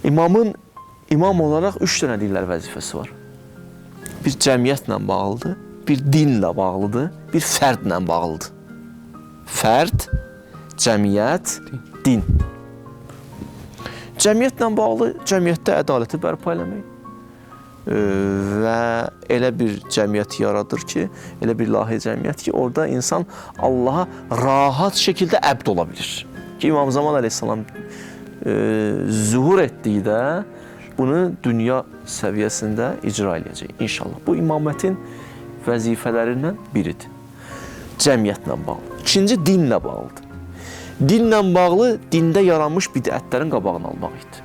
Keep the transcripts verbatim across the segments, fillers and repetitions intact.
İmamın imam olaraq üç dənə deyirlər vəzifəsi var. Bir cəmiyyətlə bağlıdır, bir dinlə bağlıdır, bir fərdlə bağlıdır. Fərd, cəmiyyət, din. Cəmiyyətlə bağlı, cəmiyyətdə ədaləti bərpa eləmək və elə bir cəmiyyət yaradır ki, elə bir ilahi cəmiyyət ki, orada insan Allaha rahat şəkildə əbd ola bilir. Ki, İmam Zaman əleyhissalam e, zuhur etdikdə bunu dünya səviyyəsində icra edəcək inşallah. Bu imamətin vəzifələrindən biridir. Cəmiyyətlə bağlı. İkinci, dinlə bağlıdır. Dinlə bağlı, dində yaranmış bidətlərin qabağını almaq idi.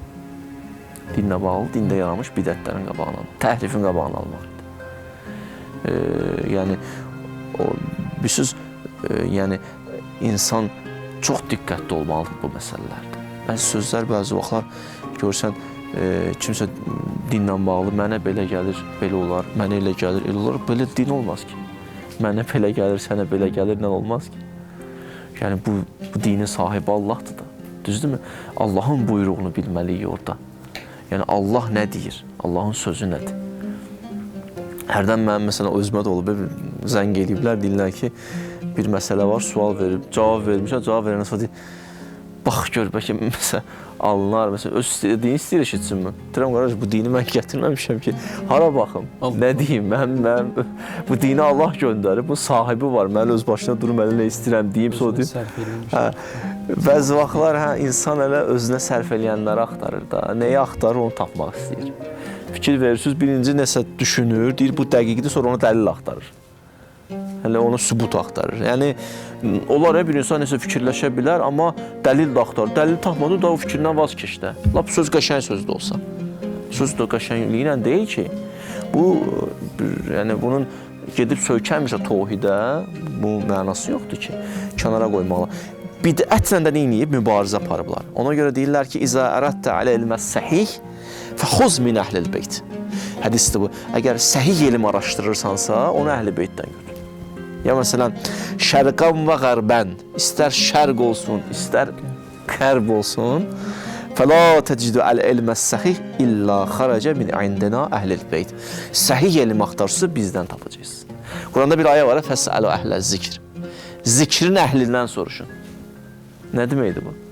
Dinlə bağlı, dində yaranmış bidətlərin qabağını almaq, təhrifin qabağını almaq idi. E, yəni, o, bilirsiniz, e, yəni, insan çox diqqətli olmalıdır bu məsələlərdə. Bəzi sözlər, bəzi vaxtlar görsən, e, kimsə dinlə bağlı, mənə belə gəlir, belə olar, mənə elə gəlir, elə olar, belə din olmaz ki. Mənə belə gəlir, sənə belə gəlir, nə olmaz ki. Yəni, bu, bu dinin sahibi Allahdır da, düzdürmü? Allahın buyruğunu bilməliyik orada. Yəni, Allah nə deyir? Allahın sözü nədir? Hərdən mənim, məsələn, özümə də olub, zəng eləyiblər, deyirlər ki, bir məsələ var, sual verib, cavab vermişlər, cavab verənə sonra deyir, bax, gör, bəlkə, məsələn, alınar, məsələn, öz dini istəyir eşitsinmi? Deyirəm, qardaş, bu dini mən gətirməmişəm ki, hara baxım, nə deyim, mən, mən, bu dini Allah göndərib, bu sahibi var, mən öz başına durum, mən nə istəyirəm deyim, sonra deyim, hə, bəzi vaxtlar, hə, insan elə özünə sərf eləyənləri axtarır da, nəyi axtarır, onu tapmaq istəyir. Fikir verirsiniz, birinci nəsə düşünür, deyir, bu dəqiqdir, sonra onu dəlil axtarır. Hələ onu sübut axtarır. Yəni, onlar bir insan nəsə fikirləşə bilər, amma dəlil də axtarır. Dəlil tapmadı da o fikrindən vaz keçdə. Lap söz qəşəng söz də olsa. Söz də qəşəngliyi ilə deyil ki, bu, yəni bunun gedib söykənmişə tohidə, bu mənası yoxdur ki, kənara qoymalı. Bidətlə də neyiniyib? Mübarizə aparıblar. Ona görə deyirlər ki, İzə ərəddə alə ilməz səhih, fəxuz min əhlil beyt. Hədisdir bu. Əgər səhih elm araşdırırsansa, onu əhl-i beytdən götür. Ya məsələn, şərqən və qərbən, istər şərq olsun, istər qərb olsun, fəla təcidu əl-ilməz səhih illə xarəcə min indina əhlil beyt. Səhih elm axtarsız bizdən tapacaqsınız. Quranda bir ayə var, fəsəlu əhləz zikr. Zikrin əhlindən soruşun. Nə deməkdir bu?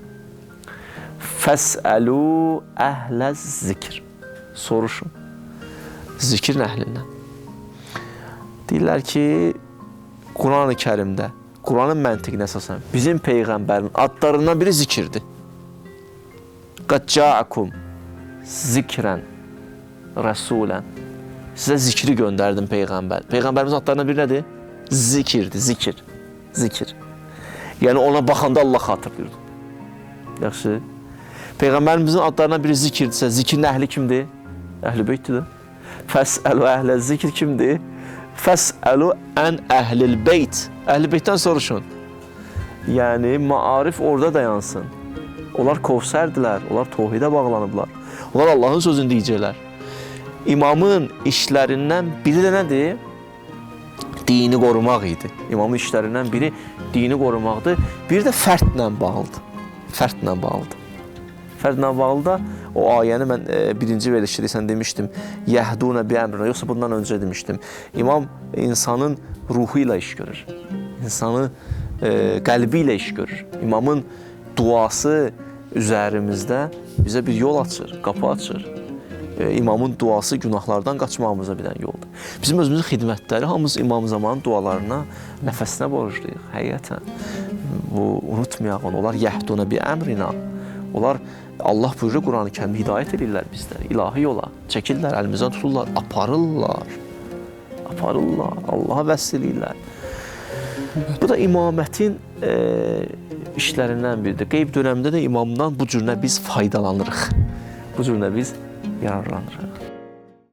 Fəsəlu əhləz zikr. Soruşun. Zikrin əhlindən. Deyirlər ki, Quran-ı Kərimdə, Quranın məntiqinə əsasən, bizim Peyğəmbərin adlarından biri zikirdir. Qad ca'akum zikrən rəsulən. Sizə zikri göndərdim Peyğəmbər. Peyğəmbərimizin adlarından biri nədir? Zikirdir, zikir, zikir. Yəni ona baxanda Allah xatırlayır. Yaxşı. Peyğəmbərimizin adlarından biri zikirdirsə, zikrin əhli kimdir? Əhl-i beytdir. Fəsəlu əhlə zikr kimdir? Fəsəlu ən əhlil beyt. Əhl-i beytdən soruşun. Yəni, maarif orada dayansın. Onlar Kovsərdilər, onlar tohidə bağlanıblar. Onlar Allahın sözünü deyəcəklər. İmamın işlərindən biri də nədir? Dini qorumaq idi. İmamın işlərindən biri dini qorumaqdır. Biri də fərdlə bağlıdır. Fərdlə bağlıdır. Fərdlə bağlı da o ayəni mən e, birinci verilişdə demişdim. Yəhdunə bi əmrinə, yoxsa bundan öncə demişdim. İmam insanın ruhu ilə iş görür. İnsanı e, qəlbi ilə iş görür. İmamın duası üzərimizdə bizə bir yol açır, qapı açır. E, imamın duası günahlardan qaçmağımıza bilən yoldur. Bizim özümüzün xidmətləri hamımız İmam Zamanın dualarına, nəfəsinə borcluyuq. Həqiqətən, bu unutmayaq onu. Onlar yəhdunə bi əmrinə. Onlar Allah buyurur Quran-ı Kərimdə hidayət edirlər bizləri, ilahi yola. Çəkirlər, əlimizdən tuturlar, aparırlar. Aparırlar, Allaha vəsl edirlər. Bu da imamətin e, işlərindən biridir. Qeyb dönəmində də imamdan bu cürünə biz faydalanırıq. Bu cürünə biz yararlanırıq.